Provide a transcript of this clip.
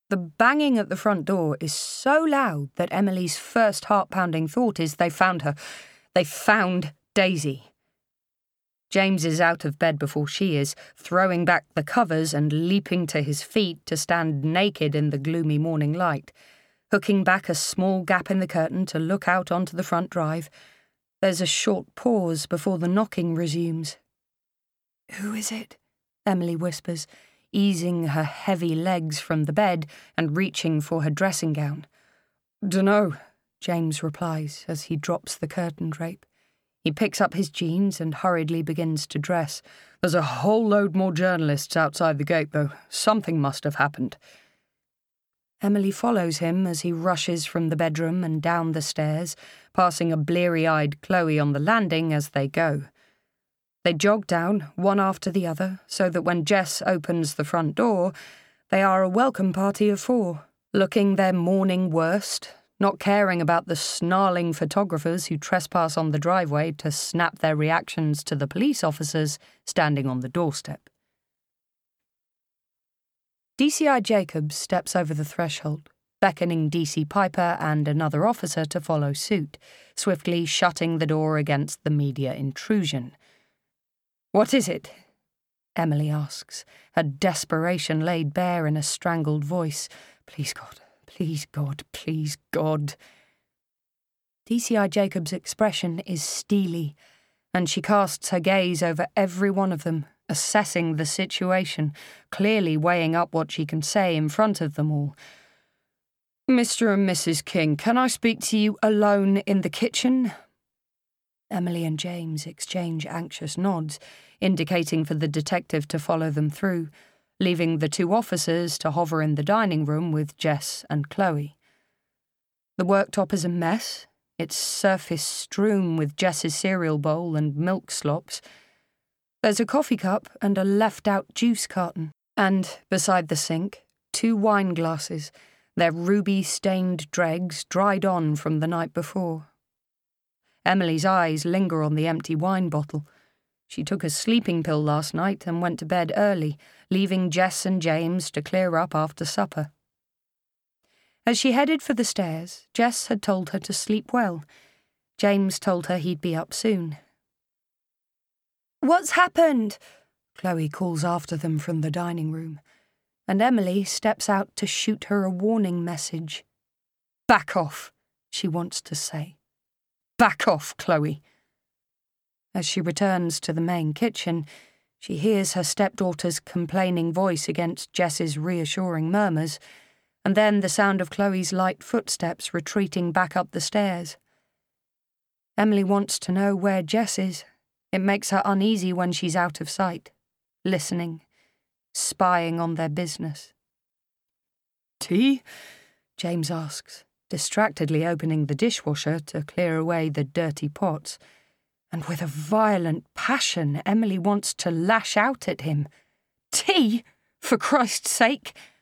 The banging at the front door is so loud that Emily's first heart-pounding thought is they found her. They found Daisy. James is out of bed before she is, throwing back the covers and leaping to his feet to stand naked in the gloomy morning light, hooking back a small gap in the curtain to look out onto the front drive. There's a short pause before the knocking resumes. "Who is it?" Emily whispers, easing her heavy legs from the bed and reaching for her dressing gown. "Dunno," James replies as he drops the curtain drape. He picks up his jeans and hurriedly begins to dress. "There's a whole load more journalists outside the gate, though. Something must have happened." Emily follows him as he rushes from the bedroom and down the stairs, passing a bleary-eyed Chloe on the landing as they go. They jog down, one after the other, so that when Jess opens the front door, they are a welcome party of four, looking their morning worst, not caring about the snarling photographers who trespass on the driveway to snap their reactions to the police officers standing on the doorstep. DCI Jacobs steps over the threshold, beckoning DC Piper and another officer to follow suit, swiftly shutting the door against the media intrusion. "What is it?" Emily asks, her desperation laid bare in a strangled voice. "Please God, please God, please God." DCI Jacobs' expression is steely, and she casts her gaze over every one of them, assessing the situation, clearly weighing up what she can say in front of them all. "Mr. and Mrs. King, can I speak to you alone in the kitchen?" Emily and James exchange anxious nods, indicating for the detective to follow them through, leaving the two officers to hover in the dining room with Jess and Chloe. The worktop is a mess, its surface strewn with Jess's cereal bowl and milk slops. There's a coffee cup and a left-out juice carton, and, beside the sink, 2 wine glasses, their ruby-stained dregs dried on from the night before. Emily's eyes linger on the empty wine bottle. She took a sleeping pill last night and went to bed early, leaving Jess and James to clear up after supper. As she headed for the stairs, Jess had told her to sleep well. James told her he'd be up soon. "What's happened?" Chloe calls after them from the dining room, and Emily steps out to shoot her a warning message. "Back off," she wants to say. "Back off, Chloe." As she returns to the main kitchen, she hears her stepdaughter's complaining voice against Jess's reassuring murmurs, and then the sound of Chloe's light footsteps retreating back up the stairs. Emily wants to know where Jess is. It makes her uneasy when she's out of sight, listening, spying on their business. "Tea?" James asks, distractedly opening the dishwasher to clear away the dirty pots. And with a violent passion, Emily wants to lash out at him. "Tea? For Christ's sake!